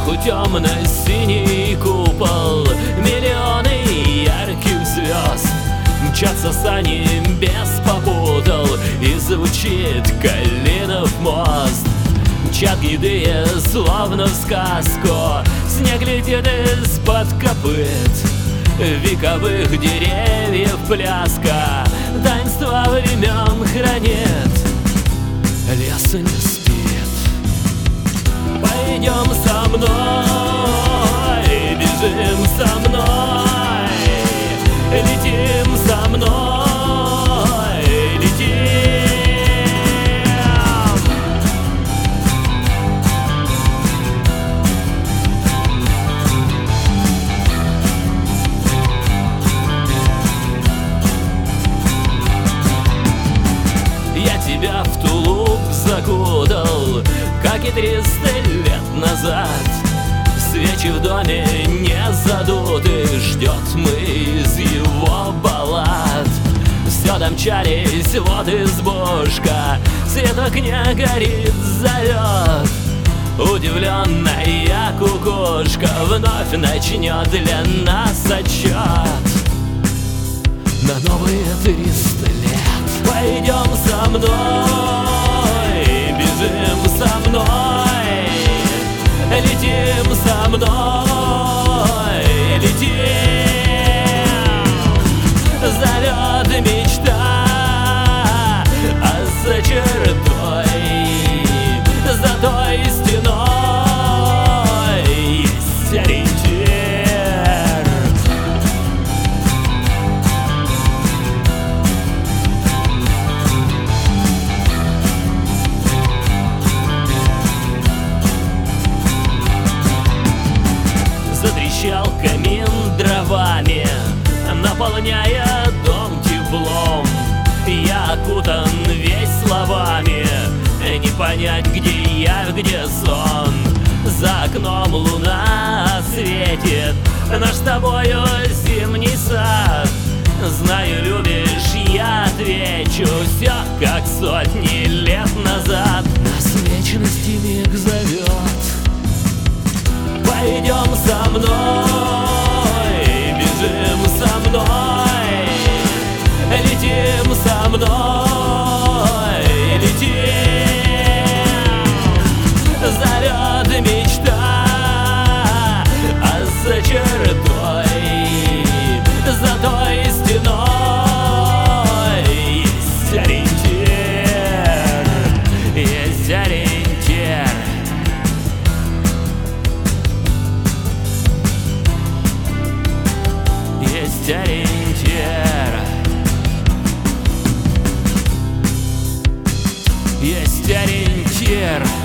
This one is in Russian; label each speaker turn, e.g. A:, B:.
A: Сверху темно-синий купол, миллионы ярких звезд. Мчатся сани без попутал, и звучит Калинов мост. Мчат гнедые, словно в сказку, снег летит из-под копыт. Вековых деревьев пляска таинство времен хранит. Лес не спит. Пойдем со мной, бежим со мной, летим со мной, летим. Я тебя в тулуп закутал, как и 300 лет назад. Свечи в доме не задуты, ждет мы из его баллад. Все домчались, вот избушка, свет в окне горит, зовет. Удивленная кукушка вновь начнет для нас отчет на новые 300 лет. Пойдем со мной, бежим со мной, летим со мной, летим. Зовет мечта, а за чертой, за той стеной есть ориентир. Затрещал камин дровами, наполняя дом теплом. Я окутан весь словами, не понять, где я, где сон. За окном луна светит, наш с тобою зимний сад. Знаю, любишь, я отвечу, все как сотни лет назад. Нас вечность и миг зовет. Пойдем со мной, бежим со мной, летим со мной, летим. Зовет мечта, а за чертой, за той стеной есть ориентир, есть ориентир. Есть ориентир, есть ориентир.